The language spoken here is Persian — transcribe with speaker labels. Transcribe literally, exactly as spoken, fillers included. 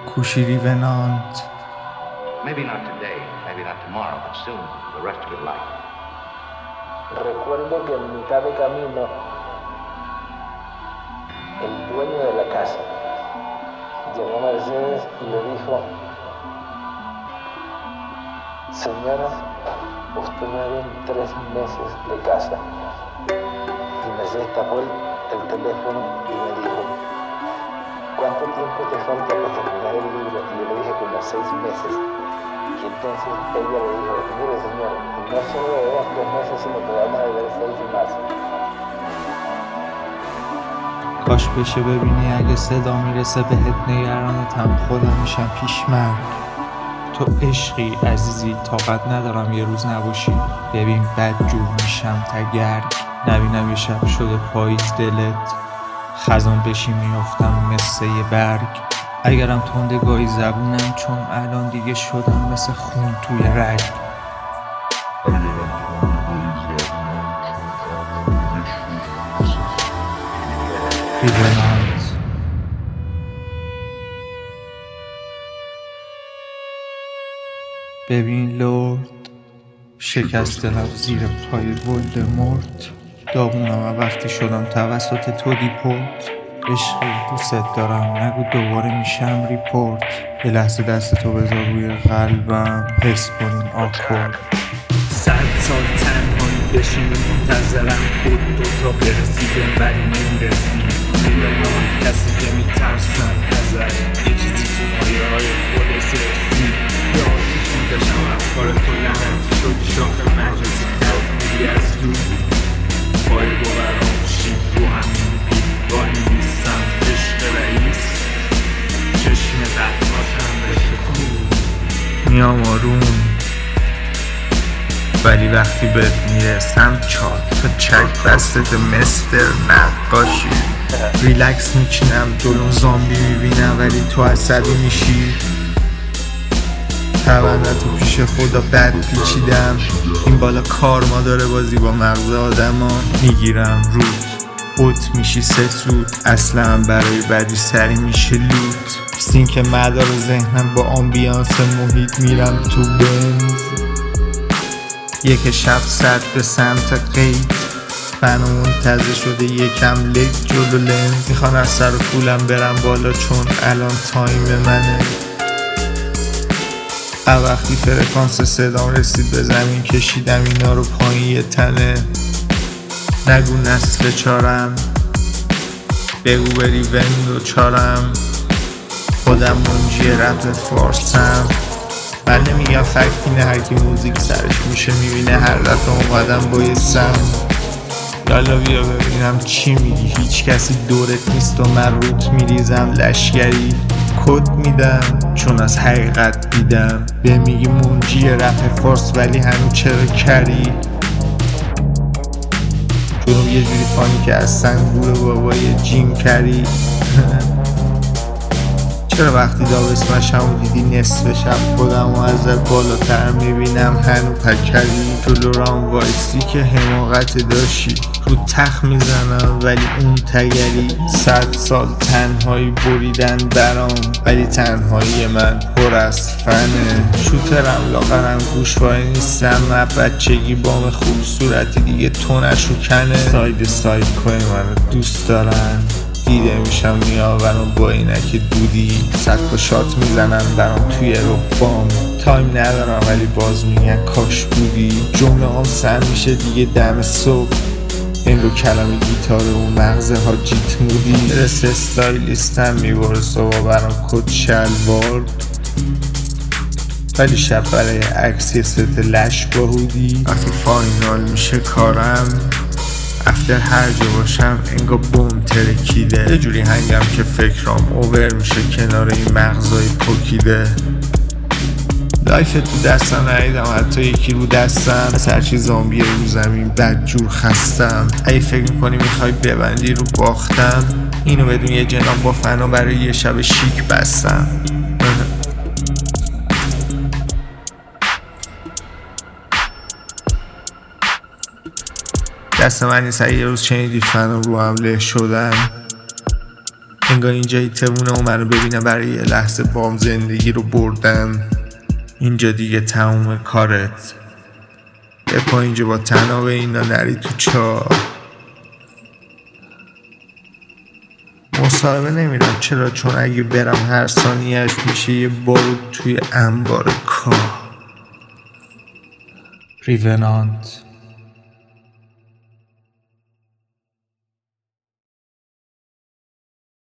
Speaker 1: Cushy Revenant.
Speaker 2: Maybe not today, maybe not tomorrow, but soon, the rest of your life.
Speaker 3: Recuerdo que en mitad de camino, el dueño de la casa llamó a Mercedes y le dijo: señora, usted me debe tres meses de casa. Y Mercedes tapó el, el teléfono y me dijo: ¿cuánto tiempo te falta para terminar el libro? Y yo le dije: como seis meses. Y entonces ella le dijo: mire señor, no solo le debemos tres meses, sino que vamos a deber seis y más.
Speaker 1: کاش بشه ببینی اگه صدا میرسه بهت نگرانتم، خودم میشم پیشمرد. تو عشقی عزیزی، طاقت ندارم یه روز نباشی. ببین بد جور میشم تگرگ، نبینم یه شب شده پاییز دلت، خزان بشی میافتم مثل یه برگ. اگرم تندگاهی زبونم، چون الان دیگه شدم مثل خون توی رگ. Revenant. ببین لرد، شکست دلم زیر پای ولدمورت. داغونم وقتی شدم توسط تو دیپورت. عشقی دوست دارم، نگو دوباره میشم ریپورت. یه لحظه دست تو بذار روی قلبم، حس کنیم آکورد.
Speaker 4: صد سال تنهایی بشین منتظرم، خود دوتا برسیدم ولی نمیرسیم. میدانم کسی که میترسم ازش، یه چیزی تو مایه های خود سرسی. یادش میداشم افکار تو لعنتی شد، شاخ مجازی کرد میری از دور. پای باورام شید رو همین دیوانی نیستم، عشق رئیس چشم دقیقاتم بشه خوب.
Speaker 1: میام آروم ولی وقتی بهت میرسم چار تا چک بستت مستر نقاشی. ریلکس میچینم جلو زامبی میبینم ولی تو عصبی میشی. پرونده‌تو پیش خدا بد پیچیدم، این بالا کارما داره بازی با مغز آدم ها. میگیرم رود بوت میشی سه سود، اصلا برای بدی سری میشه لوت. سینک مدار ذهنم با آمبیانس محیط، میرم تو بنز یک شب سرد به سمت قید. فنا منتظر شده یکم لید جلو لنز. میخوان از سر پولم برم بالا چون الان تایم منه. وقتی فرکانس صدام رسید به زمین کشیدم اینا رو پایین یه تنه. نگو نسل چارم، بگو بری وندو چارم. خودم منجی رپ فارسم، من نمیگم فکتینه، هرکی موزیک سرش میشه میبینه هر دفعه اومدم با یه سم. یالا بیا ببینم چی میگی، هیچ کسی دورت نیست و من روت میریزم لشگری. کد میدم چون از حقیقت دیدم، به میگی منجی رپ فارس ولی هنو چرا کری. جنوب یه جوری فانی که از سنگور بابای جیم کری. چرا وقتی دابسمشم و دیدی نصف شب خودم و ازت بالاتر میبینم هنو پکری. جلو رام وایسی که حماقت داشتی، رو تخت میزنم ولی اون تگری. صد سال تنهایی بریدن برام ولی تنهایی من پر از فنه. شوترم لاغرم گوشواره نیستم، من بچگی بام خوب صورتی دیگه تو نشو کنه. ساید ساید کوی منو دوست دارن، دیده میشم میآورم با اینک دودی. صد تا شات میزنن برام توی رو بام، تایم ندارم ولی باز میگن کاش بودی. جمله هم سر میشه دیگه دم صبح، این رو کلمه گیتار و مغزه ها جیت مودی. رس استایلیستم میباره صبح برام کت شلوار، ولی شب برای عکس یه ست لش با هودی. وقتی فاینال میشه کارم، افتر هر جا باشم انگا بوم ترکیده. یه جوری هنگم که فکرام اوور میشه کنار این مغزای پوکیده. لایف تو دستم ندیدم حتی یکی رو دستم، از هرچی زامبی رو زمین بد جور خستم. اگه فکر میکنی میخوای ببندی رو باختم، اینو بدون یه جناب با فنا برای یه شب شیک بستم. دست من نیست. اگه یه روز شنیدی فنا رو حمله شدن، انگار اینجایی تمونه و منو ببینه برای یه لحظه بام زندگی رو بردن. اینجا دیگه تموم کارت، بپا اینجا با تناب اینا نری تو چاه. مصاحبه نمیرم، چرا؟ چون اگه برم هر ثانیه‌اش میشه یه بارود توی انبار کاه.
Speaker 4: ریونانت